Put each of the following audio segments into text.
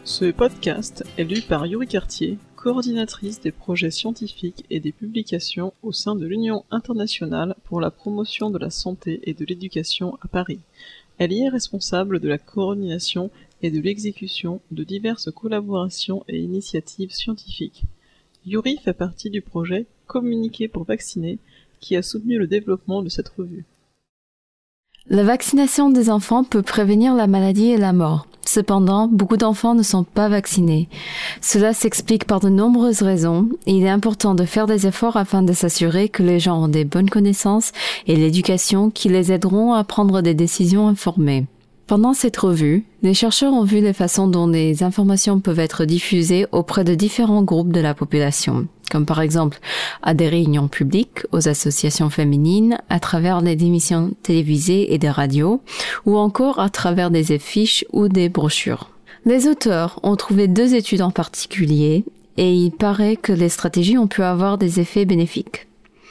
Ce podcast est lu par Yuri Cartier, coordinatrice des projets scientifiques et des publications au sein de l'Union internationale pour la promotion de la santé et de l'éducation à Paris. Elle y est responsable de la coordination et de l'exécution de diverses collaborations et initiatives scientifiques. Yuri fait partie du projet Communiquer pour vacciner, qui a soutenu le développement de cette revue. La vaccination des enfants peut prévenir la maladie et la mort. Cependant, beaucoup d'enfants ne sont pas vaccinés. Cela s'explique par de nombreuses raisons et il est important de faire des efforts afin de s'assurer que les gens ont des bonnes connaissances et l'éducation qui les aideront à prendre des décisions informées. Pendant cette revue, les chercheurs ont vu les façons dont les informations peuvent être diffusées auprès de différents groupes de la population, comme par exemple à des réunions publiques, aux associations féminines, à travers des émissions télévisées et des radios, ou encore à travers des affiches ou des brochures. Les auteurs ont trouvé 2 études en particulier, et il paraît que les stratégies ont pu avoir des effets bénéfiques.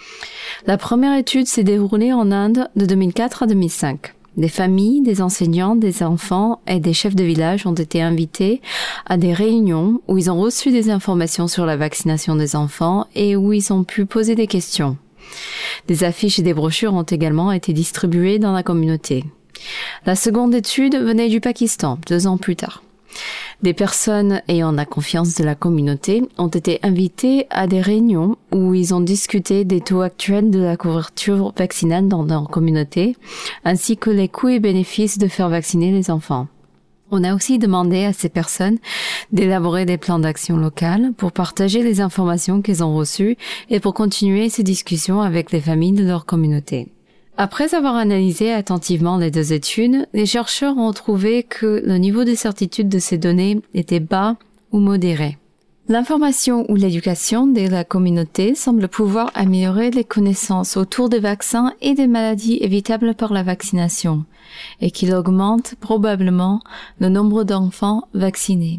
La première étude s'est déroulée en Inde de 2004 à 2005. Des familles, des enseignants, des enfants et des chefs de village ont été invités à des réunions où ils ont reçu des informations sur la vaccination des enfants et où ils ont pu poser des questions. Des affiches et des brochures ont également été distribuées dans la communauté. La seconde étude venait du Pakistan, 2 ans plus tard. Des personnes ayant la confiance de la communauté ont été invitées à des réunions où ils ont discuté des taux actuels de la couverture vaccinale dans leur communauté, ainsi que les coûts et bénéfices de faire vacciner les enfants. On a aussi demandé à ces personnes d'élaborer des plans d'action locales pour partager les informations qu'elles ont reçues et pour continuer ces discussions avec les familles de leur communauté. Après avoir analysé attentivement les 2 études, les chercheurs ont trouvé que le niveau de certitude de ces données était bas ou modéré. L'information ou l'éducation de la communauté semble pouvoir améliorer les connaissances autour des vaccins et des maladies évitables par la vaccination, et qu'il augmente probablement le nombre d'enfants vaccinés.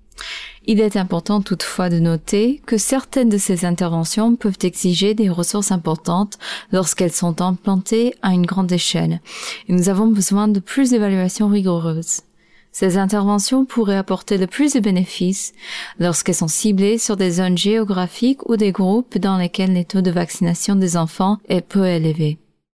Il est important toutefois de noter que certaines de ces interventions peuvent exiger des ressources importantes lorsqu'elles sont implantées à une grande échelle, et nous avons besoin de plus d'évaluations rigoureuses. Ces interventions pourraient apporter le plus de bénéfices lorsqu'elles sont ciblées sur des zones géographiques ou des groupes dans lesquels les taux de vaccination des enfants est peu élevé.